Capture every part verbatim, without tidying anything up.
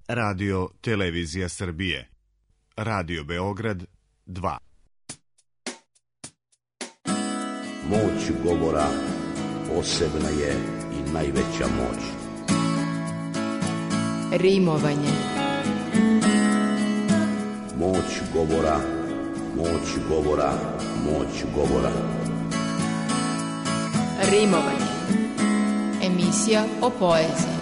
Radio Televizija Srbije. Radio Beograd dva. Moć govora posebna je i najveća moć. Rimovanje. Moć govora, moć govora, moć govora. Rimovanje. Emisija o poeziji.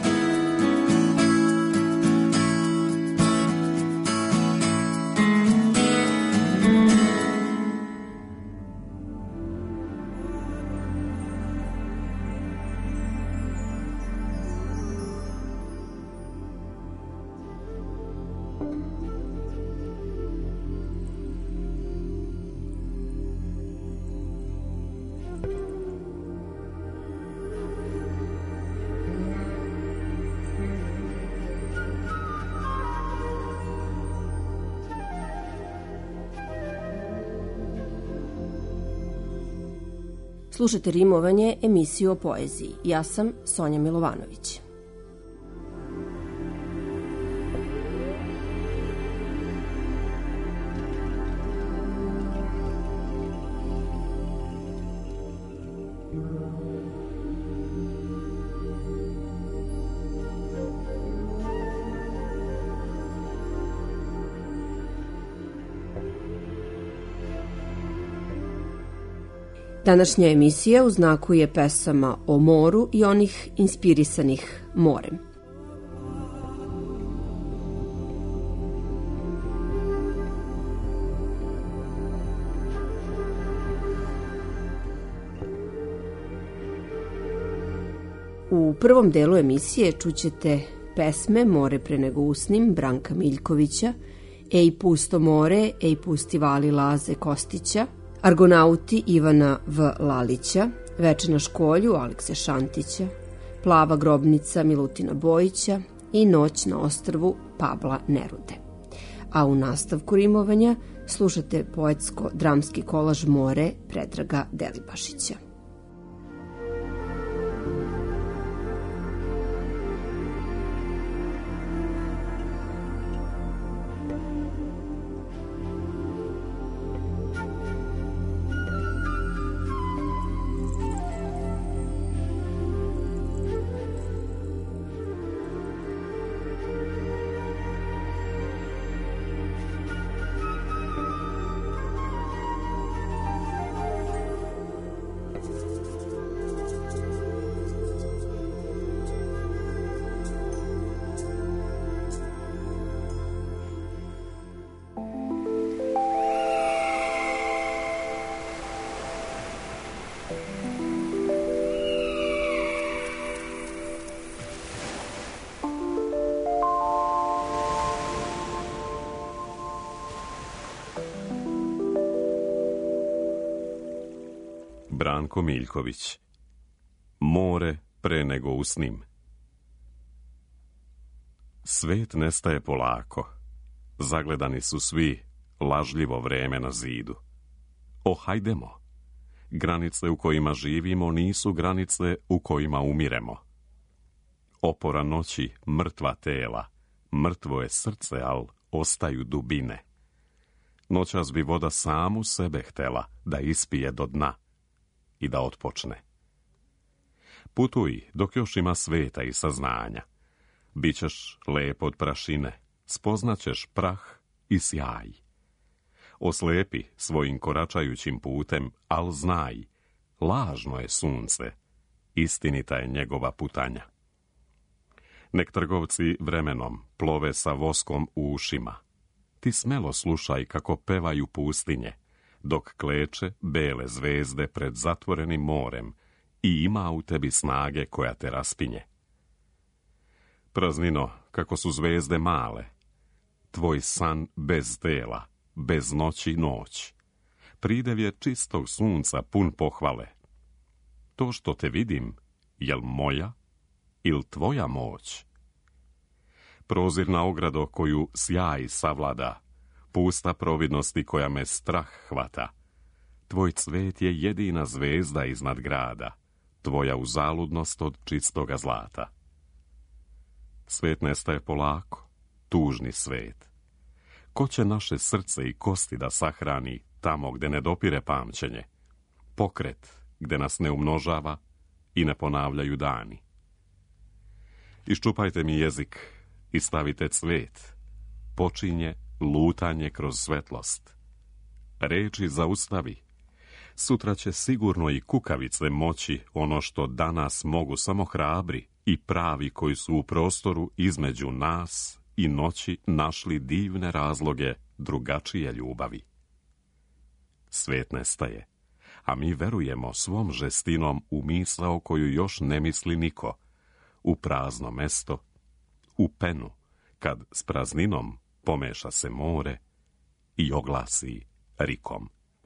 Slušajte Rimovanje, emisiju o poeziji. Ja sam Sonja Milovanović. Današnja emisija u znaku je pesama o moru i onih inspirisanih morem. U prvom delu emisije čućete pesme More pre nego usnim Branka Miljkovića, Ej pusto more, Ej pusti vali Laze Kostića, Argonauti Ivana V. Lalića, Veče na školju Alekse Šantića, Plava grobnica Milutina Bojića i Noć na ostrvu Pabla Nerude. A u nastavku rimovanja slušate poetsko-dramski kolaž More Predraga Delibašića. Branko Miljković. More pre nego usnim. Svet nestaje polako. Zagledani su svi lažljivo vreme na zidu. O, hajdemo. Granice u kojima živimo nisu granice u kojima umiremo. Opora noći, mrtva tela, mrtvo je srce, al ostaju dubine. Noćas bi voda samu sebe htela da ispije do dna i da otpočne. Putuj dok još ima sveta i saznanja. Bićeš lep od prašine, spoznaćeš prah i sjaj. Oslepi svojim koračajućim putem, al znaj, lažno je sunce, istinita je njegova putanja. Nek trgovci vremenom plove sa voskom u ušima. Ti smelo slušaj kako pevaju pustinje, dok kleče bele zvezde pred zatvorenim morem i ima u tebi snage koja te raspinje. Praznino, kako su zvezde male, tvoj san bez tela, bez noći noć, pridev je čistog sunca pun pohvale. To što te vidim, jel moja il tvoja moć? Prozirna ogrado koju sjaj savlada, pusta providnosti koja me strah hvata. Tvoj cvet je jedina zvezda iznad grada, tvoja uzaludnost od čistoga zlata. Svet nestaje polako, tužni svet? Ko će naše srce i kosti da sahrani tamo gde ne dopire pamćenje? Pokret gde nas ne umnožava i ne ponavljaju dani. Iščupajte mi jezik i stavite cvet. Počinje lutanje kroz svetlost. Reči zaustavi. Sutra će sigurno i kukavice moći ono što danas mogu samo hrabri i pravi koji su u prostoru između nas i noći našli divne razloge drugačije ljubavi. Svet nestaje, a mi verujemo svom žestinom u misao koju još ne misli niko, u prazno mesto, u penu, kad s prazninom pomeša se more i oglasi rikom.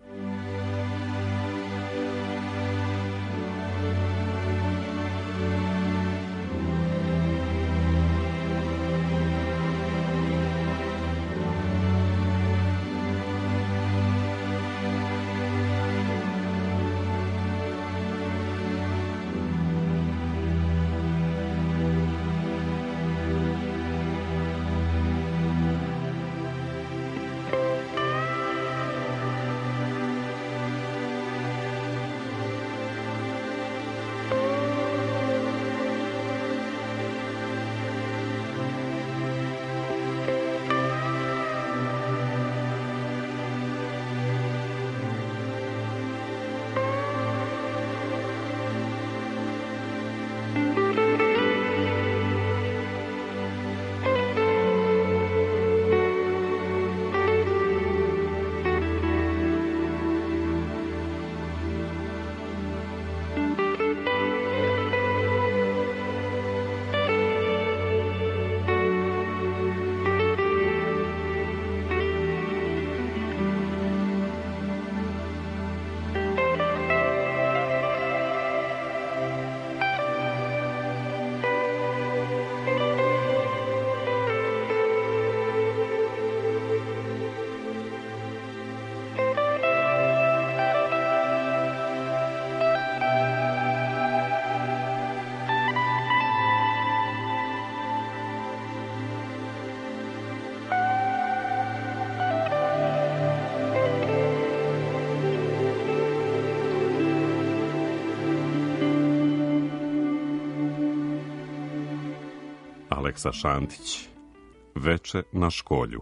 Aleksa Šantić, Veče na školju.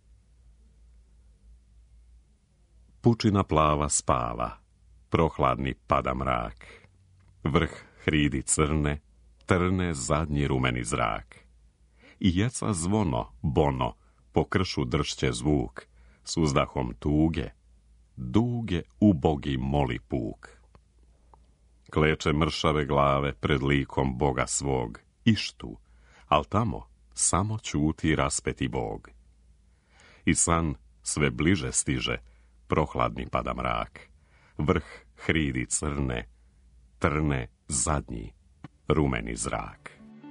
Pučina plava spava, prohladni pada mrak. Vrh hridi crne, trne zadnji rumeni zrak. I jeca zvono, bono, po kršu dršće zvuk, s uzdahom tuge, duge ubogi moli puk. Kleče mršave glave pred likom Boga svog, ištu, al tamo samo ćuti raspeti Bog. I san sve bliže stiže, prohladni pada mrak. Vrh hridi crne, trne zadnji rumeni zrak.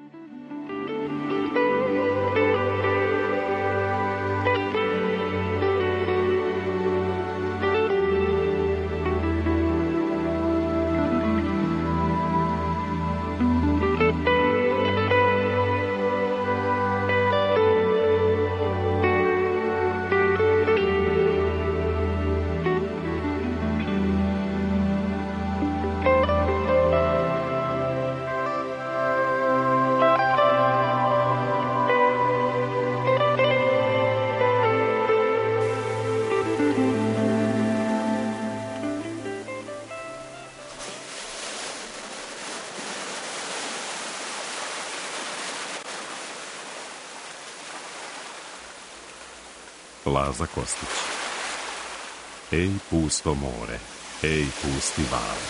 Laza Kostić. Ej pusto more, ej pusti vali.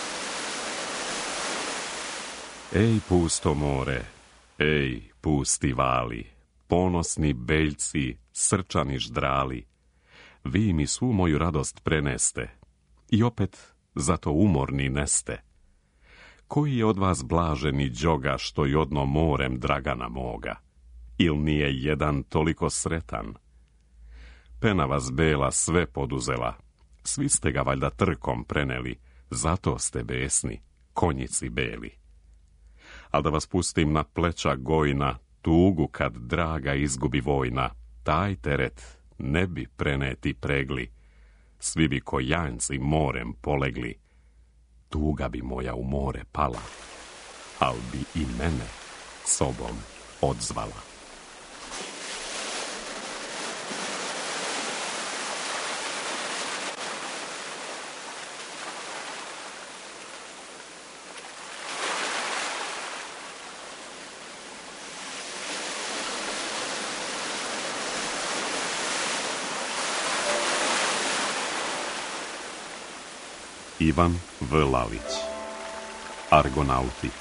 Ej pusto more, ej pusti vali, ponosni beljci, srčani ždrali, vi mi svu moju radost preneste i opet zato umorni neste. Koji je od vas blaženi đoga što i odno morem Dragana moga, il nije jedan toliko sretan? Pena vas bela sve poduzela, svi ste ga valjda trkom preneli, zato ste besni, konjici beli. Al da vas pustim na pleća gojna, Tugu kad draga izgubi vojna, taj teret ne bi preneti pregli, svi bi ko janjci morem polegli. Tuga bi moja u more pala, al bi i mene sobom odzvala. Ivan V. Lalić. Argonauti.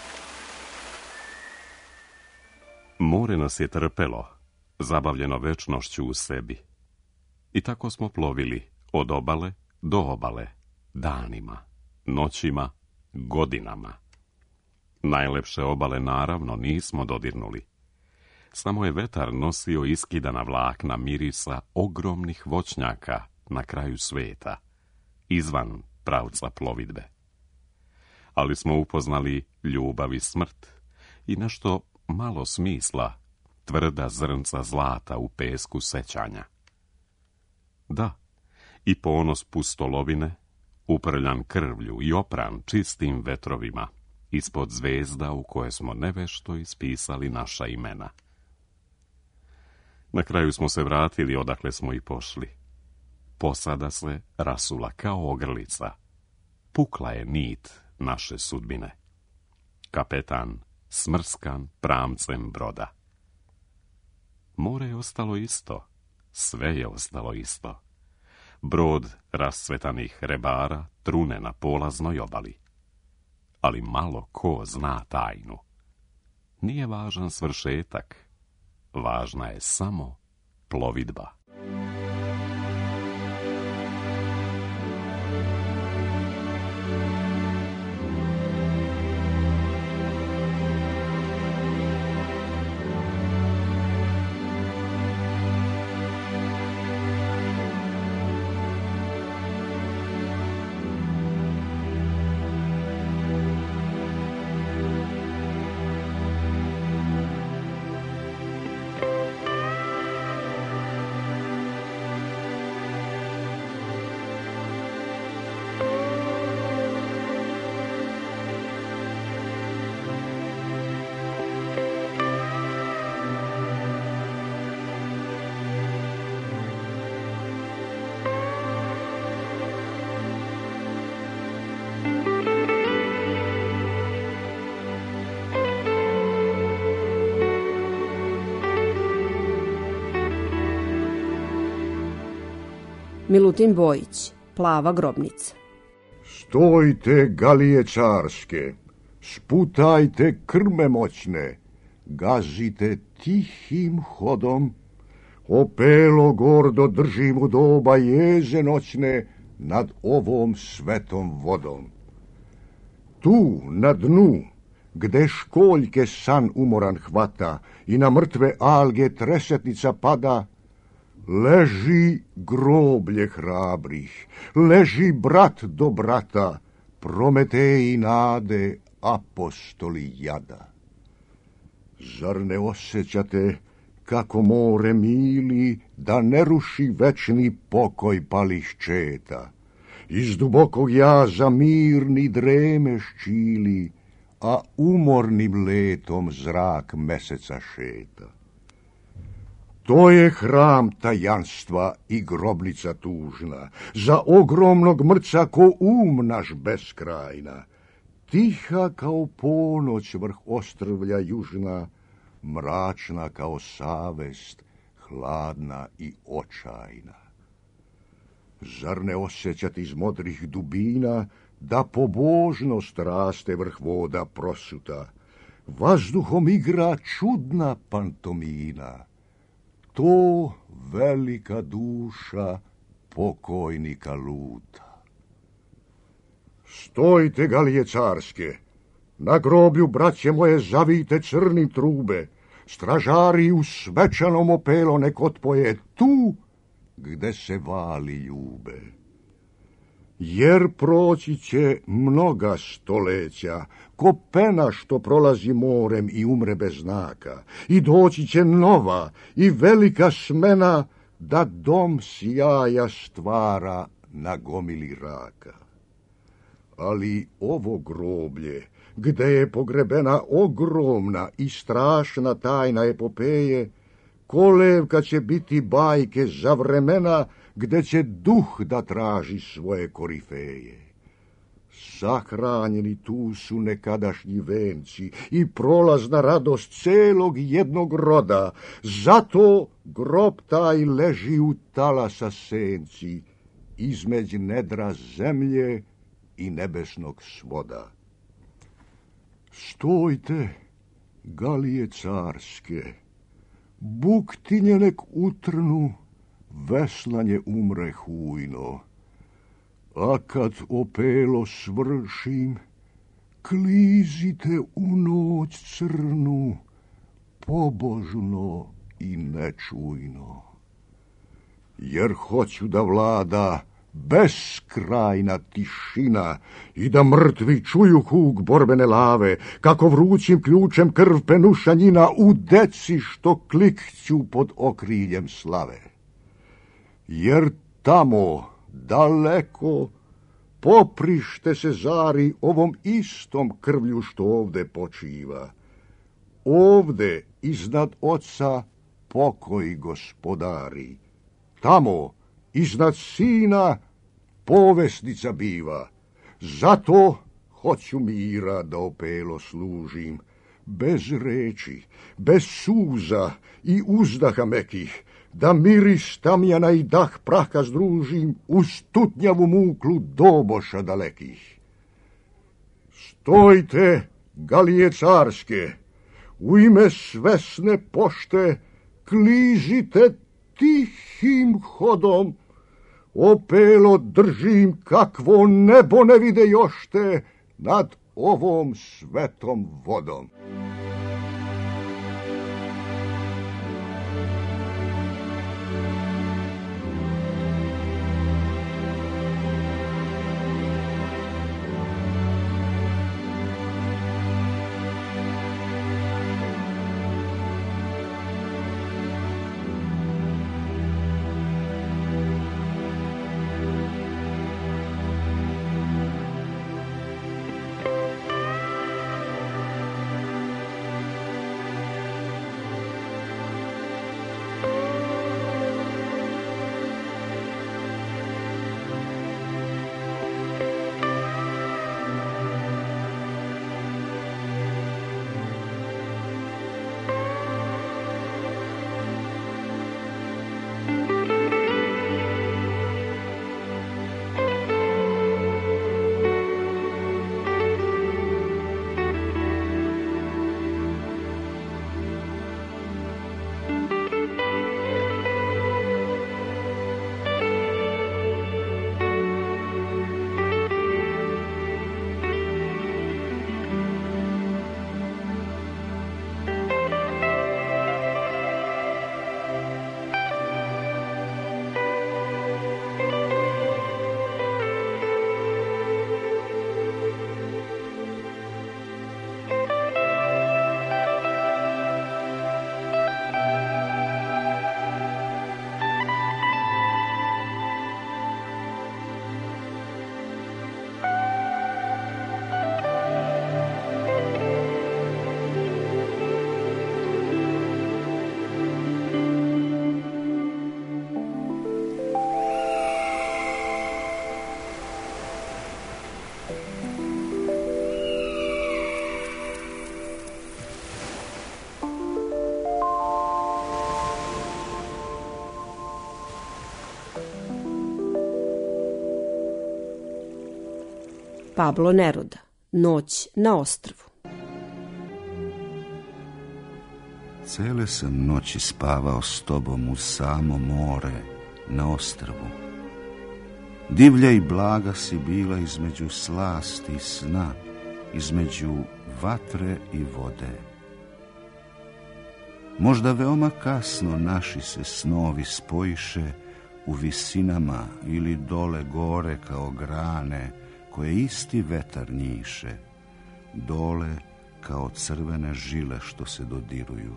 More nas je trpelo, zabavljeno večnošću u sebi. I tako smo plovili od obale do obale, danima, noćima, godinama. Najlepše obale naravno nismo dodirnuli. Samo je vetar nosio iskidana vlakna mirisa ogromnih voćnjaka na kraju sveta, izvan pravca plovidbe. Ali smo upoznali ljubav i smrt i nešto malo smisla, tvrda zrnca zlata u pesku sećanja. Da, i ponos pustolovine, uprljan krvlju i opran čistim vetrovima, ispod zvezda u koje smo nevešto ispisali naša imena. Na kraju smo se vratili odakle smo i pošli. Posada se rasula kao ogrlica. Pukla je nit naše sudbine. Kapetan smrskan pramcem broda. More je ostalo isto. Sve je ostalo isto. Brod rascvetanih rebara trune na polaznoj obali. Ali malo ko zna tajnu. Nije važan svršetak. Važna je samo plovidba. Milutin Bojić, Plava grobnica. Stojte, galije carske, sputajte krme moćne, gazite tihim hodom, opelo gordo držim u doba jeze noćne nad ovom svetom vodom. Tu, na dnu, gde školjke san umoran hvata i na mrtve alge tresetnica pada, leži groblje hrabrih, leži brat do brata, Prometeji nade, apostoli jada. Zar ne osjećate kako more mili da ne ruši večni pokoj pališčeta? Iz dubokog jaza mirni dreme ščili, a umornim letom zrak meseca šeta. To je hram tajanstva i grobnica tužna, za ogromnog mrca ko um naš beskrajna, tiha kao ponoć vrh ostrvlja južna, mračna kao savest, hladna i očajna. Zar ne osjećati iz modrih dubina da pobožnost raste vrh voda prosuta, vazduhom igra čudna pantomina, to velika duša pokojnika luta. Stojte, galije carske, na groblju, braće moje, zavite crni trube, stražari u svečanom opelo nek otpoje tu gde se vali ljube. jer proći će mnoga stoleća, ko pena što prolazi morem i umre bez znaka, i doći će nova i velika smena, da dom sjaja stvara na gomili raka. Ali ovo groblje, gde je pogrebena ogromna i strašna tajna epopeje, kolevka će biti bajke za vremena gde će duh da traži svoje korifeje. Sahranjeni tu su nekadašnji venci i prolazna radost celog jednog roda, zato grob taj leži u talasa senci, između nedra zemlje i nebesnog svoda. Stojte, galije carske, buktinje nek utrnu, veslanje umre hujno, a kad opelo svršim, klizite u noć crnu, pobožno i nečujno. Jer hoću da vlada beskrajna tišina i da mrtvi čuju huk borbene lave, kako vrućim ključem krv penuša njina u deci što klikću pod okriljem slave. Jer tamo, daleko, poprište se zari ovom istom krvlju što ovde počiva. Ovde iznad oca pokoj gospodari, tamo iznad sina povesnica biva. Zato hoću mira da opelo služim, bez reči, bez suza i uzdaha mekih, da miris tamjana i dah praha združim uz tutnjavu muklu doboša dalekih. Stojte, galije carske, u ime svesne pošte klizite tihim hodom, opelo držim kakvo nebo ne vide jošte nad ovom svetom vodom. Pablo Neruda, Noć na ostrvu. Cele sam noći spavao s tobom u samo more na ostrvu. Divlja i blaga si bila između slasti i sna, između vatre i vode. Možda veoma kasno naši se snovi spojiše u visinama ili dole gore kao grane koje isti vetar njiše, dole kao crvene žile što se dodiruju.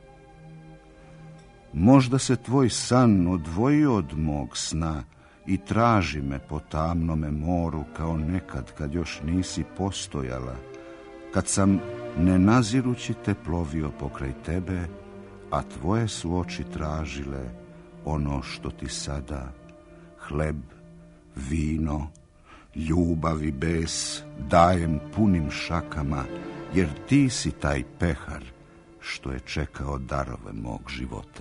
Možda se tvoj san odvojio od mog sna i traži me po tamnome moru kao nekad kad još nisi postojala, kad sam ne nazirući te plovio pokraj tebe, a tvoje su oči tražile ono što ti sada, hleb, vino, ljubav i bes, dajem punim šakama, jer ti si taj pehar što je čekao darove mog života.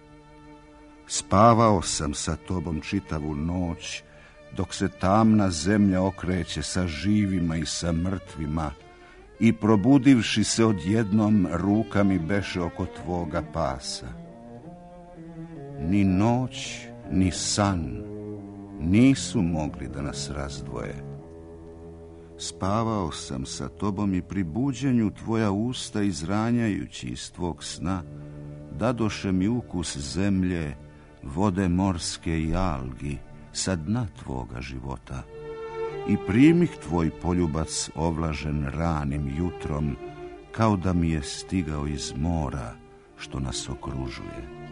Spavao sam sa tobom čitavu noć, dok se tamna zemlja okreće sa živima i sa mrtvima, i probudivši se odjednom, ruka mi beše oko tvoga pasa. Ni noć, ni san nisu mogli da nas razdvoje. Spavao sam sa tobom i pri buđenju tvoja usta izranjajući iz tvog sna dadoše mi ukus zemlje, vode morske i algi sa dna tvoga života. I primih tvoj poljubac ovlažen ranim jutrom, kao da mi je stigao iz mora što nas okružuje.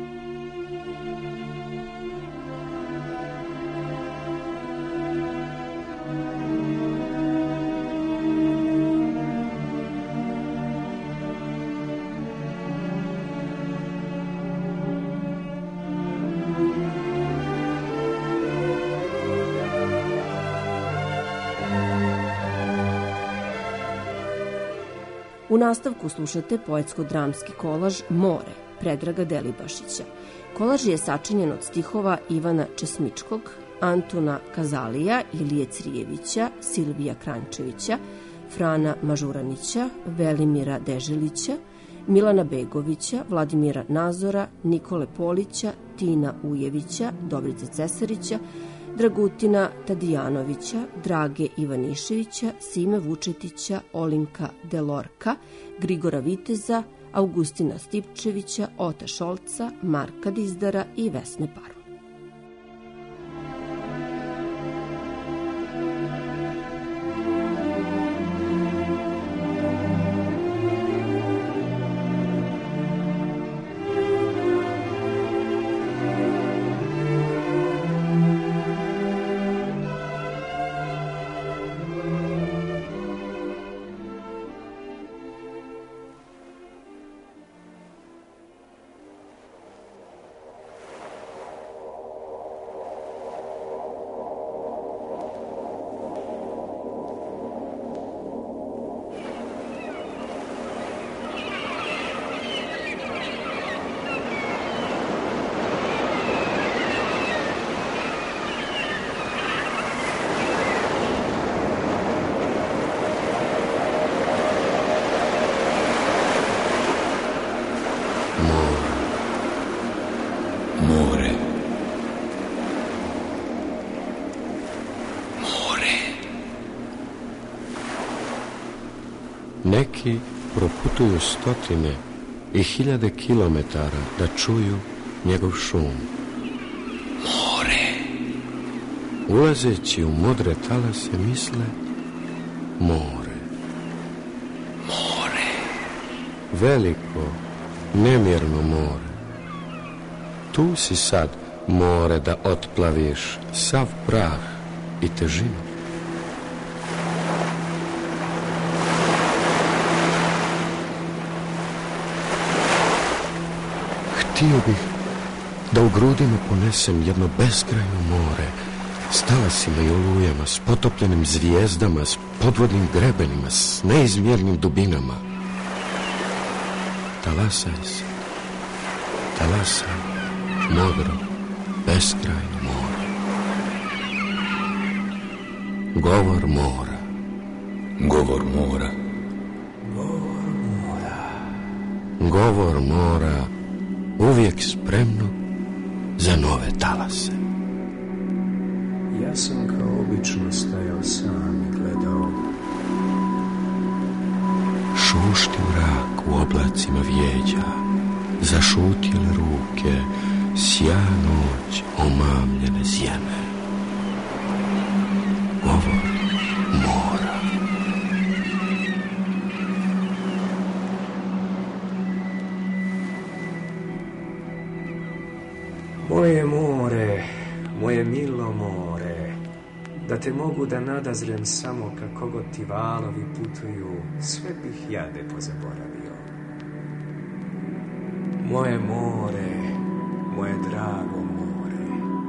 U nastavku slušate poetsko-dramski kolaž More Predraga Delibašića. Kolaž je sačinjen od stihova Ivana Česmičkog, Antuna Kazalija, Ilije Crijevića, Silvija Krančevića, Frana Mažuranića, Velimira Deželića, Milana Begovića, Vladimira Nazora, Nikole Polića, Tina Ujevića, Dobrice Cesarića, Dragutina Tadijanovića, Drage Ivaniševića, Sime Vučetića, Olinka Delorka, Grigora Viteza, Augustina Stipčevića, Ota Šolca, Marka Dizdara i Vesne Paru. Neki proputuju stotine i hiljade kilometara da čuju njegov šum. More! Ulazeći u modre talase misle more. More! Veliko, nemjerno more. Tu si sad, more, da otplaviš sav prah i težinu. Htio bih da u grudima ponesem jedno beskrajno more s talasima i olujama, s potopljenim zvijezdama, s podvodnim grebenima, s neizmjernim dubinama. Talasaj se, talasaj, modro, beskrajno more. Govor mora. Govor mora. Govor mora uvijek spremno za nove talase. Ja sam kao obično stajao sam i gledao. Šušti mrak u oblacima vijeđa, zašutjele ruke, sja noć, već omamljene zjene. Govor mora. Moje more, moje milo more, da te mogu da nadazrem samo kako god ti valovi putuju, sve bih jade pozaboravio. Moje more, moje drago more.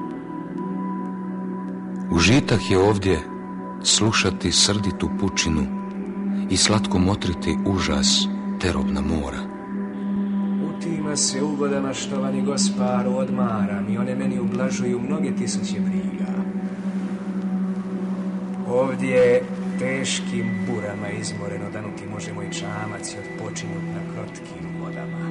Užitak je ovdje slušati srditu pučinu i slatko motriti užas terobna mora. U tima se ugodama, štovani Gospodaru, odmaram i one meni ublažuju mnoge tisuće briga. Ovdje teškim burama izmoreno danuti može moj čamac i odpočinut na krotkim vodama.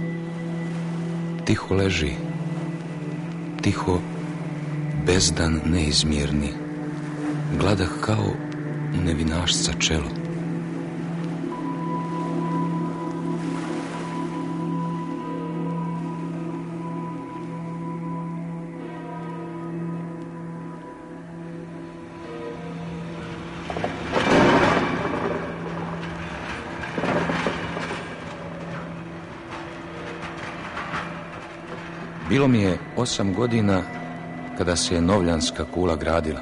Tiho leži, tiho bezdan neizmjerni, gladah kao u nevinašca čelo. Bilo mi je osam godina kada se je Novljanska kula gradila.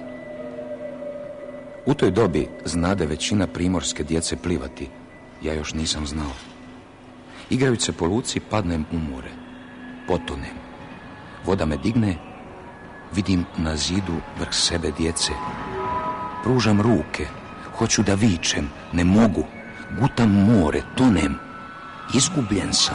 U toj dobi znade većina primorske djece plivati. Ja još nisam znao. Igrajući se po luci padnem u more. Potonem. Voda me digne. Vidim na zidu vrh sebe djece. Pružam ruke. Hoću da vičem. Ne mogu. Gutam more. Tonem. Izgubljen sam.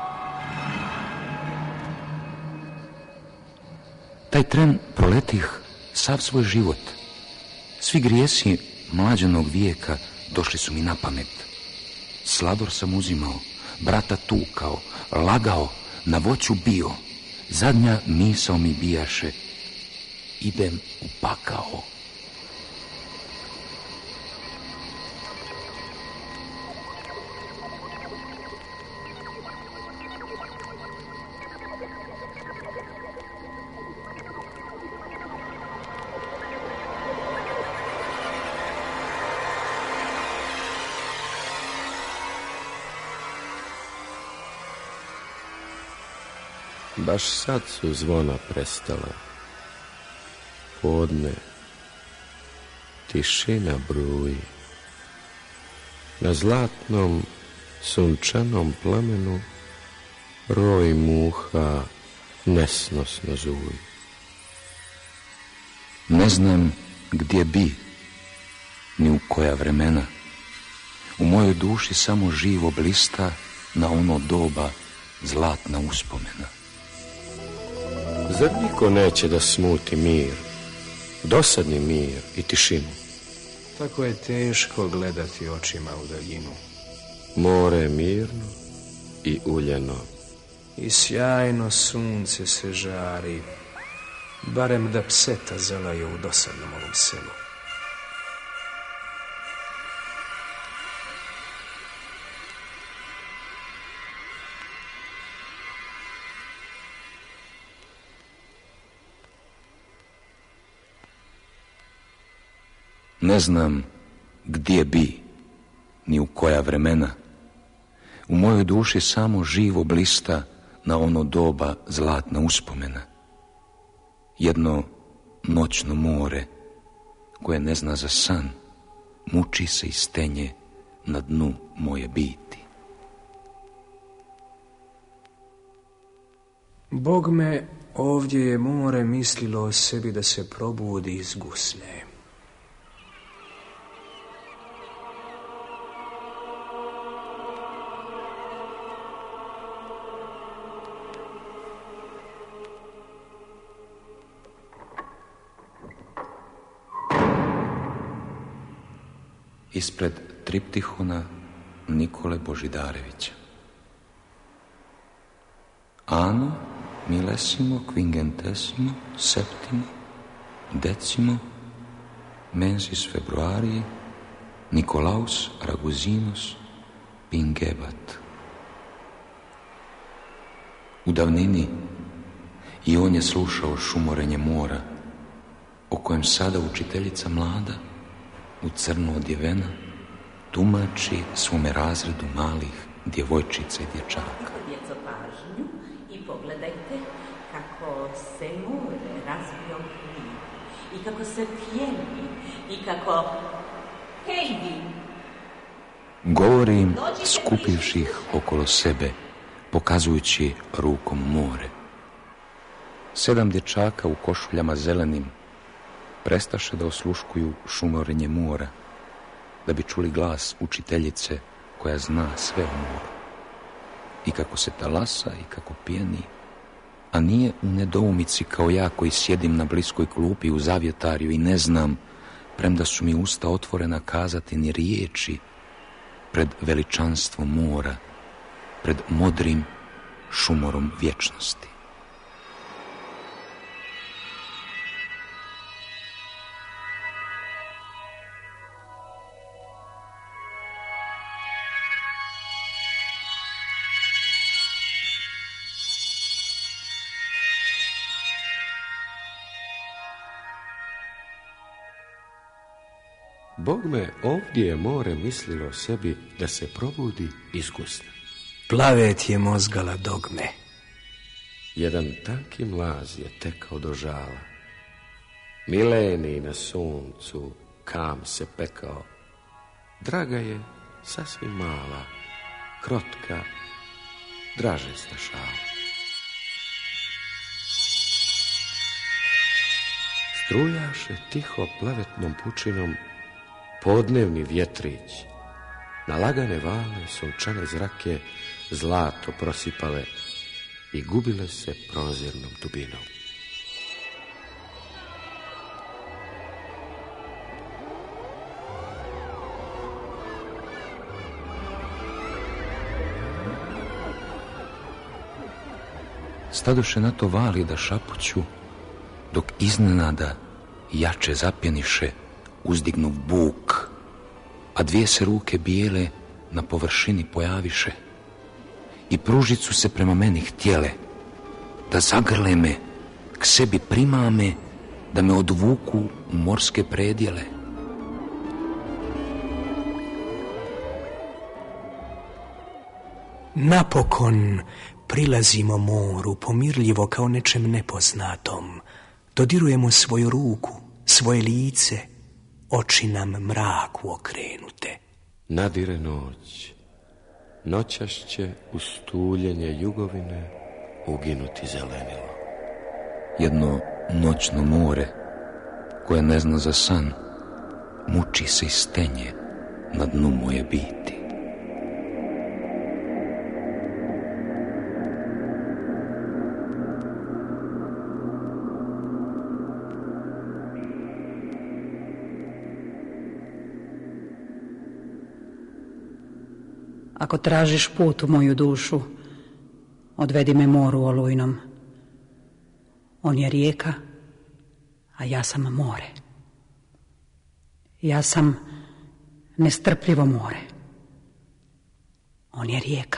Taj tren proletih sav svoj život. Svi grijesi mlađenog vijeka došli su mi na pamet. Slador sam uzimao, brata tukao, lagao, na voću bio. Zadnja misao mi bijaše, idem u pakao. Baš sad su zvona prestala. Podne. Tišina bruji. Na zlatnom, sunčanom plamenu roj muha nesnosno zuji. Ne znam gdje bi, ni u koja vremena. U mojoj duši samo živo blista na ono doba zlatna uspomena. Zar niko neće da smuti mir, dosadni mir i tišinu? Tako je teško gledati očima u daljinu. More je mirno i uljeno. I sjajno sunce se žari, barem da pseta zelaju u dosadnom ovom selu. Ne znam gdje bi, ni u koja vremena. U mojoj duši samo živo blista na ono doba zlatna uspomena. Jedno noćno more koje ne zna za san, muči se i stenje na dnu moje biti. Bog me, ovdje je more mislilo o sebi da se probudi iz gusne. Ispred triptihona Nikole Božidarevića. Anno millesimo quingentesimo septimo decimo mensis februarii Nikolaus Raguzinus pingebat. U davnini I on je slušao šumorenje mora, o kojem sada učiteljica mlada, u crno odjevena, tumači svome razredu malih djevojčica i dječaka. Djeco, pažnju i pogledajte kako se more razvio hlib i kako se pjeni i kako... Hej vi! Govorim skupivši ih okolo sebe, pokazujući rukom more. Sedam dječaka u košuljama zelenim prestaše da osluškuju šumorenje mora, da bi čuli glas učiteljice koja zna sve o moru. I kako se talasa i kako pjeni, a nije u nedoumici kao ja koji sjedim na bliskoj klupi u zavjetarju i ne znam, premda su mi usta otvorena, kazati ni riječi pred veličanstvom mora, pred modrim šumorom vječnosti. Bogme, ovdje je more mislilo sebi da se probudi iskusno. Plavet je mozgala dogme. Jedan tanki mlaz je tekao do žala. Milenij na suncu kam se pekao. Draga je sasvim mala, krotka, dražesna šala. Strujaše tiho plavetnom pučinom podnevni vjetrić, na lagane vale sunčane zrake zlato prosipale i gubile se prozirnom dubinom. Stadoše na to vali da šapuću, dok iznenada jače zapjeniše uzdignuv buk, a dvije se ruke bijele na površini pojaviše i pružicu se prema meni htjele, da zagrle me, k sebi primame, da me odvuku u morske predjele. Napokon prilazimo moru, pomirljivo kao nečem nepoznatom. Dodirujemo svoju ruku, svoje lice, oči nam mraku okrenute. Nadire noć, noćas će u stuljenje jugovine uginuti zelenilo. Jedno noćno more, koje ne zna za san, muči se i stenje na dnu moje biti. Ako tražiš put u moju dušu, odvedi me moru olujnom. On je rijeka, a ja sam more. Ja sam nestrpljivo more. On je rijeka.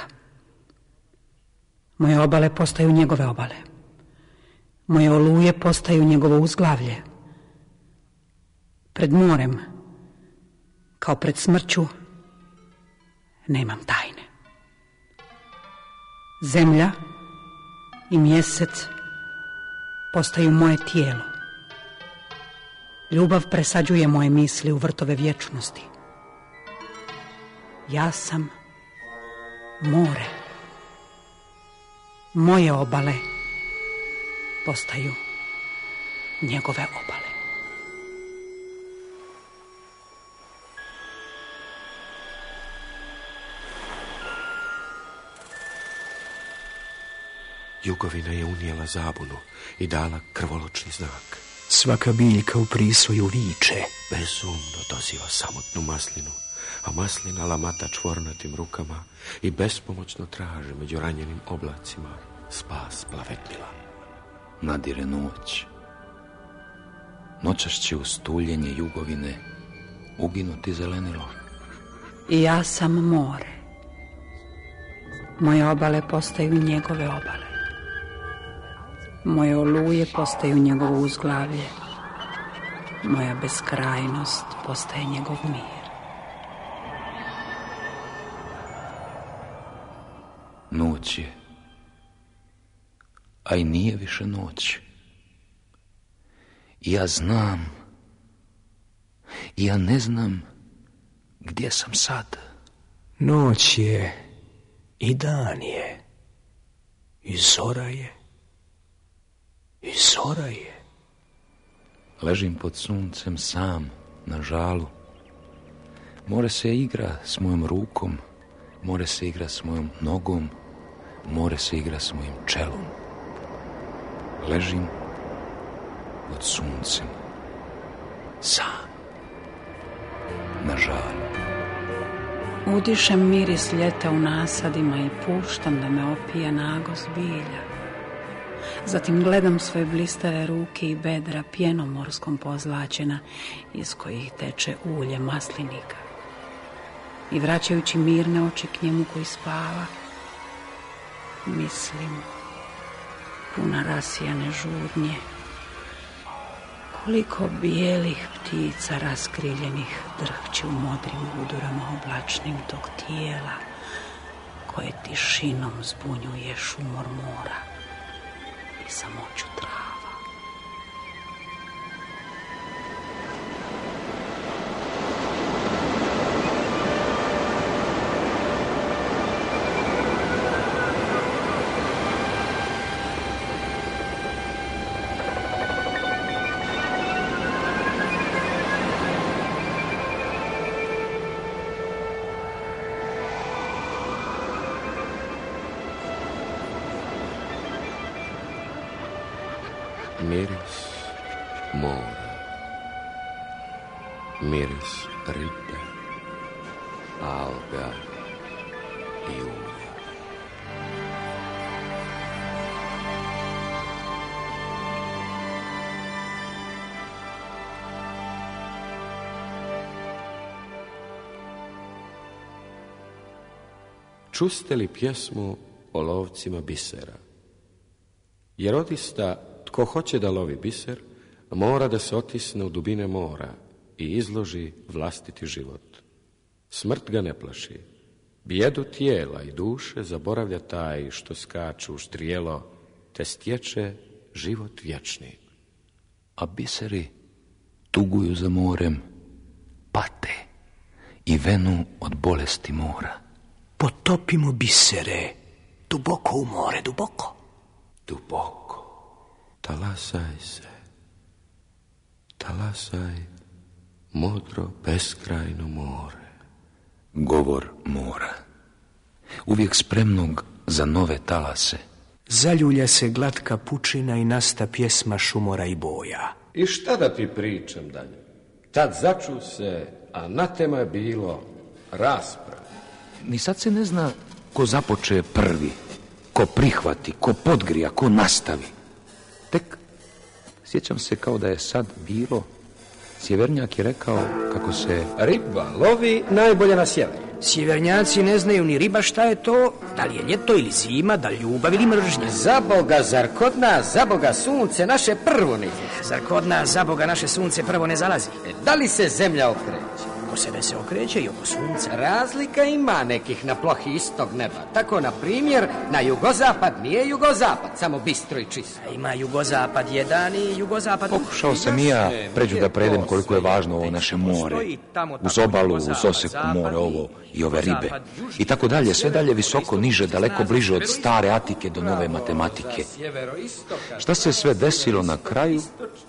Moje obale postaju njegove obale. Moje oluje postaju njegovo uzglavlje. Pred morem, kao pred smrću, nemam tajne. Zemlja i mjesec postaju moje tijelo. Ljubav presađuje moje misli u vrtove vječnosti. Ja sam more. Moje obale postaju njegove obale. Jugovina je unijela zabunu i dala krvoločni znak. Svaka biljka u prisvoju viče. Bezumno doziva samotnu maslinu, a maslina lamata čvornatim rukama i bespomoćno traže među ranjenim oblacima spas plavetnila. Nadire noć. Noćas će u stuljenje jugovine uginuti zelenilo. I ja sam more. Moje obale postaju njegove obale. Moje oluje postaju njegovo uzglavlje. Moja beskrajnost postaje njegov mir. Noć je, a i nije više noć. I ja znam, i ja ne znam gdje sam sad. Noć je, i dan je, i zora je, i zora je. Ležim pod suncem sam na žalu. More se igra s mojom rukom, more se igra s mojom nogom, more se igra s mojim čelom. Ležim pod suncem sam na žalu. Udišem miris ljeta u nasadima i puštam da me opije nagost bilja. Zatim gledam svoje blistave ruke i bedra pjenom morskom pozlačena iz kojih teče ulje maslinika. I vraćajući mirne oči k njemu koji spava, mislim, puna rasijane žudnje, koliko bijelih ptica raskriljenih drhće u modrim udurama oblačnim tog tijela koje tišinom zbunjuje šumor mora i samoću trava. Miris mora, miris ribe, alga i ulja. Čuste li pjesmu o lovcima bisera? Jer odista tko hoće da lovi biser, mora da se otisne u dubine mora i izloži vlastiti život. Smrt ga ne plaši. Bijedu tijela i duše zaboravlja taj što skaču u štrijelo, te stječe život vječni. A biseri tuguju za morem, pate i venu od bolesti mora. Potopimo bisere, duboko u more, duboko. Duboko. Talasaj se, talasaj, modro, beskrajno more. Govor mora, uvijek spremnog za nove talase. Zaljulja se glatka pučina i nasta pjesma šumora i boja. I šta da ti pričam dalje? Tad začu se, a na tema je bilo rasprava. Ni sad se ne zna ko započe prvi, ko prihvati, ko podgrija, ko nastavi. Tek sjećam se kao da je sad bilo, sjevernjak je rekao kako se riba lovi najbolje na sjeveru. Sjevernjaci ne znaju ni riba šta je to, da li je ljeto ili zima, da li ljubav ili mržnja. Za Boga, zar kod nas, za Boga, sunce naše prvo ne izlazi? Zar kod nas, za Boga, naše sunce prvo ne zalazi? E, da li se zemlja okreće? Oko sebe se okreće i oko sunca. Razlika ima nekih na plohi istog neba. Tako, na primjer, na jugozapad nije jugozapad, samo bistro i čisto. A ima jugozapad jedan i jugozapad... Pokušao sam i ja pređu da predem koliko je važno ovo naše more. Uz obalu, uz oseku more, ovo i ove ribe. I tako dalje, sve dalje visoko, niže, daleko bliže od stare Atike do nove matematike. Šta se sve desilo na kraju,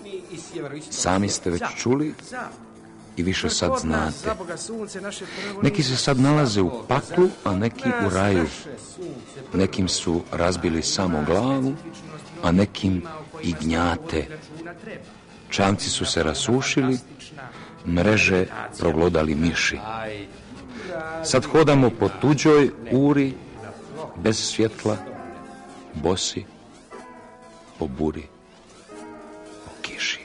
sami ste već čuli i više sad znate. Neki se sad nalaze u paklu, a neki u raju. Nekim su razbili samo glavu, a nekim i gnjate. Čamci su se rasušili, mreže proglodali miši. Sad hodamo po tuđoj uri, bez svjetla, bosi, po buri, po kiši.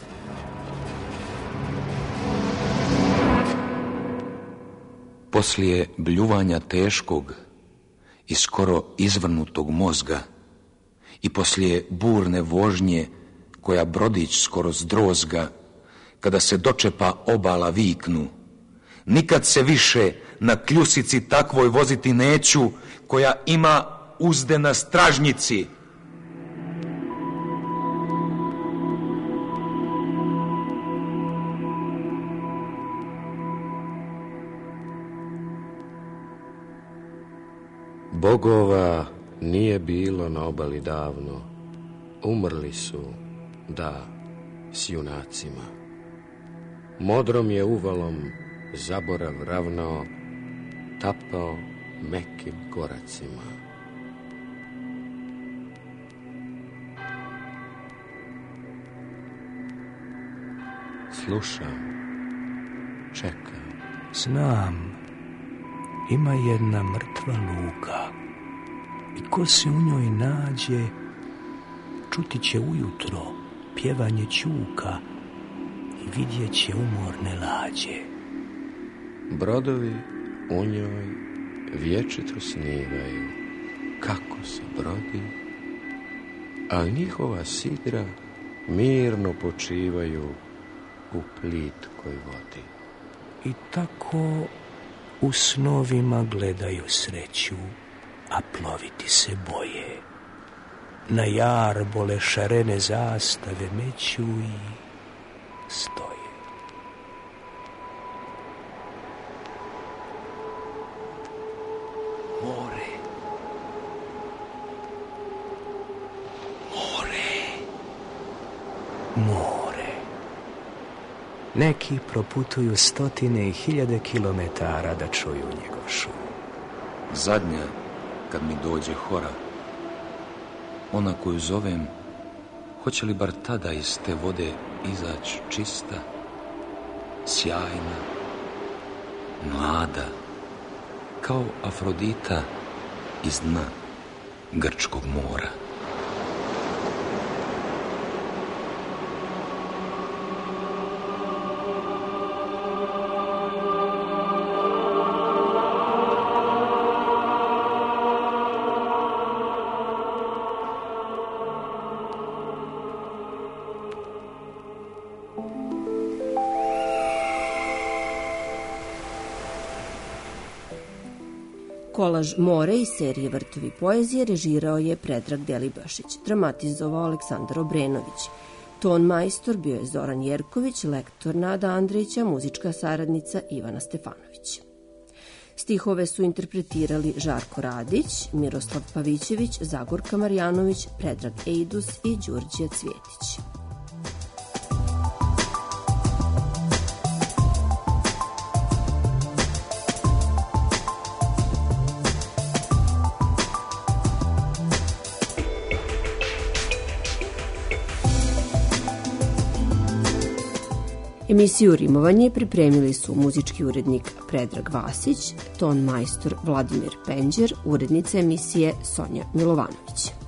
Poslije bljuvanja teškog i skoro izvrnutog mozga i poslije burne vožnje koja brodić skoro zdrozga, kada se dočepa obala viknu: nikad se više na kljusici takvoj voziti neću, koja ima uzde na stražnjici. Bogova nije bilo na obali davno, umrli su, da, s junacima. Modrom je uvalom zaborav ravnao, tapao mekim koracima. Slušam, čekam. Znam, ima jedna mrtva luka i ko se u njoj nađe, čuti će ujutro pjevanje ćuka i vidjet će umorne lađe. Brodovi u njoj vječito snivaju kako se brodi, a njihova sidra mirno počivaju u plitkoj vodi. I tako u snovima gledaju sreću, a ploviti se boje. Na jarbole šarene zastave meću i stoje. More. More. More. Neki proputuju stotine i hiljade kilometara da čuju njegov šum. Zadnja, kad mi dođe hora, ona koju zovem, hoće li bar tada iz te vode izaći čista, sjajna, mlada, kao Afrodita iz dna Grčkog mora. Kolaž More iz serije Vrtovi poezije režirao je Predrag Delibašić, dramatizovao Aleksandar Obrenović. Ton majstor bio je Zoran Jerković, lektor Nada Andrića, muzička saradnica Ivana Stefanović. Stihove su interpretirali Žarko Radić, Miroslav Pavićević, Zagorka Marjanović, Predrag Ejdus i Đurđe Cvjetić. Emisiju Rimovanje pripremili su muzički urednik Predrag Vasić, ton majstor Vladimir Penđer, urednica emisije Sonja Milovanović.